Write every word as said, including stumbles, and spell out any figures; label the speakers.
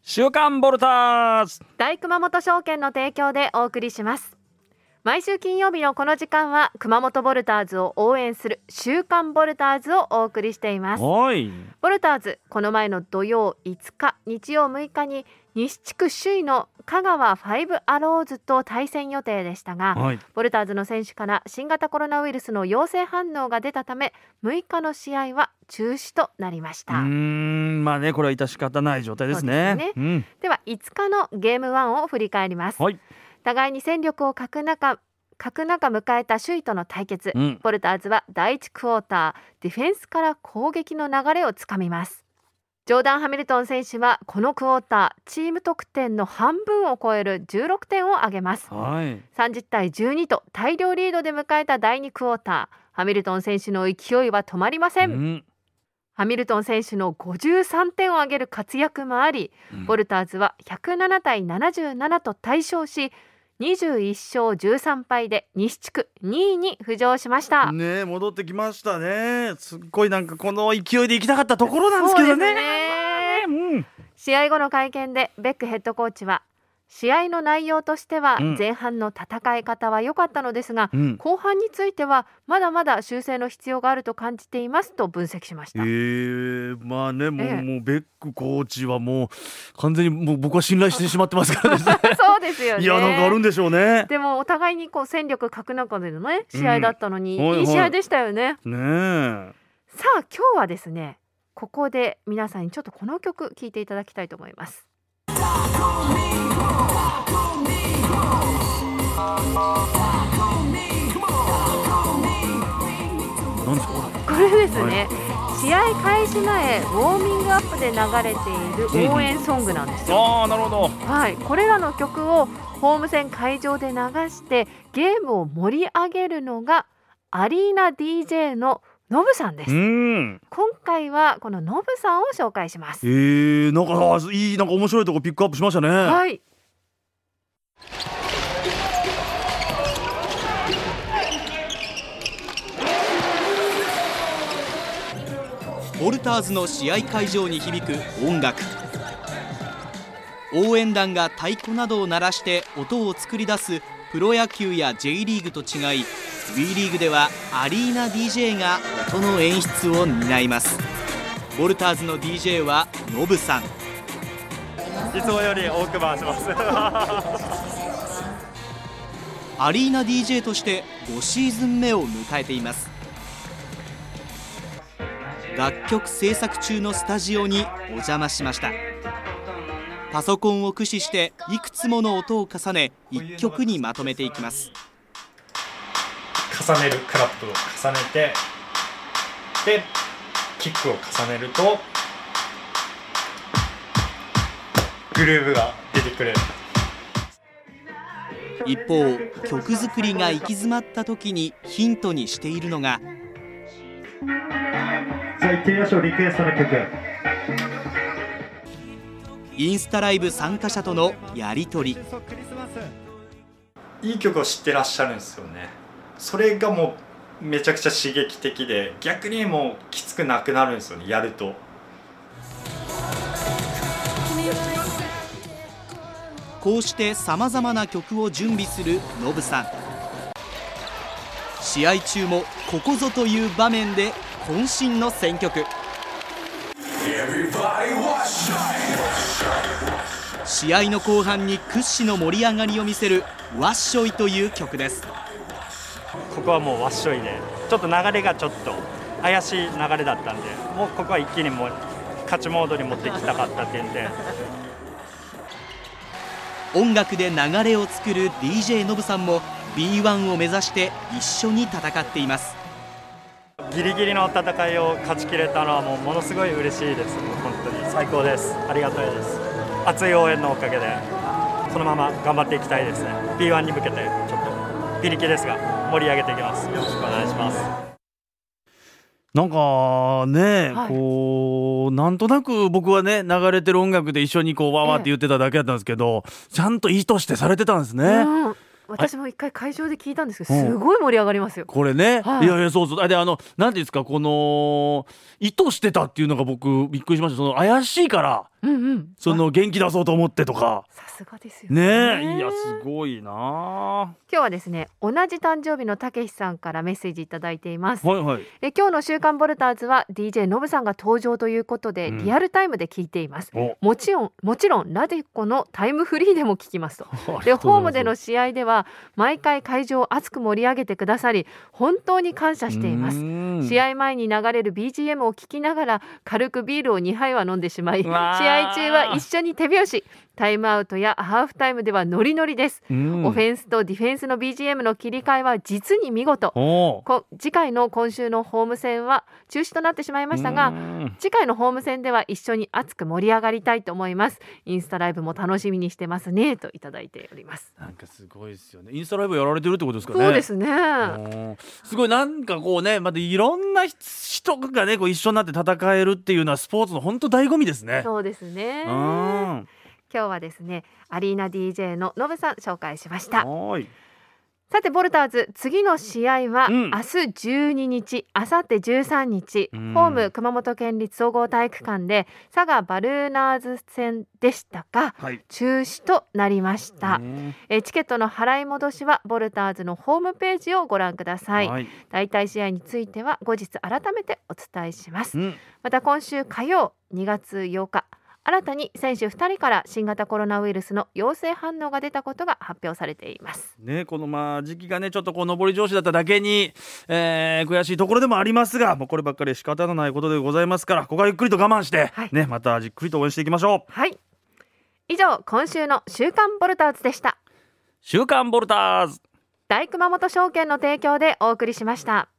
Speaker 1: 週刊ボルターズ
Speaker 2: 大熊本証券の提供でお送りします。毎週金曜日のこの時間は熊本ボルターズを応援する週刊ボルターズをお送りしています。
Speaker 1: はい。
Speaker 2: ボルターズ、この前の土曜いつか、日曜むいかに西地区首位の香川ファイブアローズと対戦予定でしたが、はい、ボルターズの選手から新型コロナウイルスの陽性反応が出たためむいかの試合は中止となりました。
Speaker 1: うーんまあねこれは致し方ない状態ですね。
Speaker 2: そうですね、
Speaker 1: うん、
Speaker 2: ではいつかのゲームワンを振り返ります。はい、互いに戦力を欠く中欠く中迎えた首位との対決、うん、ボルターズはだいいちクォーターディフェンスから攻撃の流れをつかみます。ジョーダン・ハミルトン選手はこのクォーターチーム得点の半分を超えるじゅうろくてんを挙げます。はい、さんじゅうたいじゅうにと大量リードで迎えただいにクォーター、ハミルトン選手の勢いは止まりません。うん、ハミルトン選手のごじゅうさんてんを挙げる活躍もあり、うん、ボルターズはひゃくななたいななじゅうななと大勝しにじゅういっしょうじゅうさんぱいで西地区にいに浮上しました
Speaker 1: ね。戻ってきましたね。すっごいなんかこの勢いで行きたかったところなんですけど ね,
Speaker 2: そうですね、うん、試合後の会見でベックヘッドコーチは試合の内容としては前半の戦い方は良かったのですが、うん、後半についてはまだまだ修正の必要があると感じていますと分析しました。
Speaker 1: えー、まあねもう、えー、もうベックコーチはもう完全にもう僕は信頼してしまってますからですね
Speaker 2: そうですよね。
Speaker 1: いやなんかあるんでしょうね。
Speaker 2: でもお互いにこう戦力欠く中でのね試合だったのに、うん、いい試合でしたよね。
Speaker 1: はいはい、ね
Speaker 2: さあ今日はですねここで皆さんにちょっとこの曲聴いていただきたいと思います。
Speaker 1: 何ですか
Speaker 2: これですね、はい、試合開始前ウォーミングアップで流れている応援ソングなんですよ。
Speaker 1: うん、あーなるほど、
Speaker 2: はい、これらの曲をホーム戦会場で流してゲームを盛り上げるのがアリーナ ディージェー のノブさんです。うん、今回はこのノブさんを紹介します。
Speaker 1: えー、なんかいいなんか面白いとこピックアップしましたね。
Speaker 2: はい、
Speaker 3: ボルターズの試合会場に響く音楽。応援団が太鼓などを鳴らして音を作り出すプロ野球や J リーグと違い WE リーグではアリーナ ディージェー が音の演出を担います。ボルターズの ディージェー はノブさん。
Speaker 4: いつもより多く回します
Speaker 3: アリーナ ディージェー としてごシーズンめを迎えています。楽曲制作中のスタジオにお邪魔しました。パソコンを駆使していくつもの音を重ねいっきょくにまとめていきます。
Speaker 4: 重ねるクラップを重ねてでキックを重ねるとグルーヴが出てくる。
Speaker 3: 一方曲作りが行き詰まった時にヒントにしているのが
Speaker 4: じゃあ行ってみましょう。リクエストの曲。
Speaker 3: インスタライブ参加者とのやり取り。
Speaker 4: いい曲を知ってらっしゃるんですよね。それがもうめちゃくちゃ刺激的で逆にもうきつくなくなるんですよねやると。
Speaker 3: こうしてさまざまな曲を準備するノブさん。試合中もここぞという場面で渾身の選曲。試合の後半に屈指の盛り上がりを見せるワッショイという曲です。
Speaker 5: ここはもうワッショイでちょっと流れがちょっと怪しい流れだったんでもうここは一気にもう勝ちモードに持ってきたかった点で
Speaker 3: 音楽で流れを作る ディージェー ノブさんも ビーワン を目指して一緒に戦っています。
Speaker 5: ギリギリの戦いを勝ち切れたのはもうものすごい嬉しいです。本当に最高です。ありがたいです。熱い応援のおかげでこのまま頑張っていきたいですね。 ビーワン に向けてちょっと非力ですが盛り上げていきます。よろしくお願いします。
Speaker 1: なんかね、はい、こうなんとなく僕はね流れてる音楽で一緒にこうわーわーって言ってただけだったんですけど、ええ、ちゃんと意図してされてたんですね。うん、
Speaker 2: 私も一回会場で聞いたんですけどすごい盛り上がりますよ、
Speaker 1: うん、これね、はい、いやいやそうそうであのなんていうんですかこの意図してたっていうのが僕びっくりしました。その怪しいから、
Speaker 2: うんうん、
Speaker 1: その元気出そうと思ってとか。
Speaker 2: さすがですよね。
Speaker 1: ねえ、いやすごいな。
Speaker 2: 今日はですね、同じ誕生日のたけしさんからメッセージいただいています。
Speaker 1: はいはい。
Speaker 2: え今日の週刊ボルターズは ディージェー ノブさんが登場ということで、うん、リアルタイムで聞いています。もちろんもちろんラディコのタイムフリーでも聞きますと。でホームでの試合では毎回会場を熱く盛り上げてくださり本当に感謝しています。試合前に流れる ビージーエム を聞きながら軽くビールをにはいは飲んでしまい、試合中は一緒に手拍子、タイムアウトやハーフタイムではノリノリです。オフェンスとディフェンスの ビージーエム の切り替えは実に見事。次回の今週のホーム戦は中止となってしまいましたが、次回のホーム戦では一緒に熱く盛り上がりたいと思います。インスタライブも楽しみにしてますねといただいております。
Speaker 1: なんかすごいですよね。インスタライブやられてるってことですかね。
Speaker 2: そうですね。
Speaker 1: すごいなんかこうね、またいろんな人がねこう一緒になって戦えるっていうのはスポーツの本当醍醐味ですね。
Speaker 2: そうですね。うん今日はですね、アリーナ ディージェー のノブさん紹介しました。はい。さてボルターズ、次の試合は、うん、明日じゅうににち、明後日じゅうさんにち、うん、ホーム熊本県立総合体育館で佐賀バルーナーズ戦でしたが、はい、中止となりました。えチケットの払い戻しはボルターズのホームページをご覧ください。はい、代替試合については後日改めてお伝えします。うん、また今週火曜にがつようか、新たに選手ふたりから新型コロナウイルスの陽性反応が出たことが発表されています、
Speaker 1: ね、このまあ時期がねちょっとこう上り調子だっただけに、えー、悔しいところでもありますが、もうこればっかり仕方のないことでございますから、ここはゆっくりと我慢して、はいね、またじっくりと応援していきましょう。
Speaker 2: はい、以上今週の週刊ボルターズでした。
Speaker 1: 週刊ボルターズ、
Speaker 2: 大熊本証券の提供でお送りしました。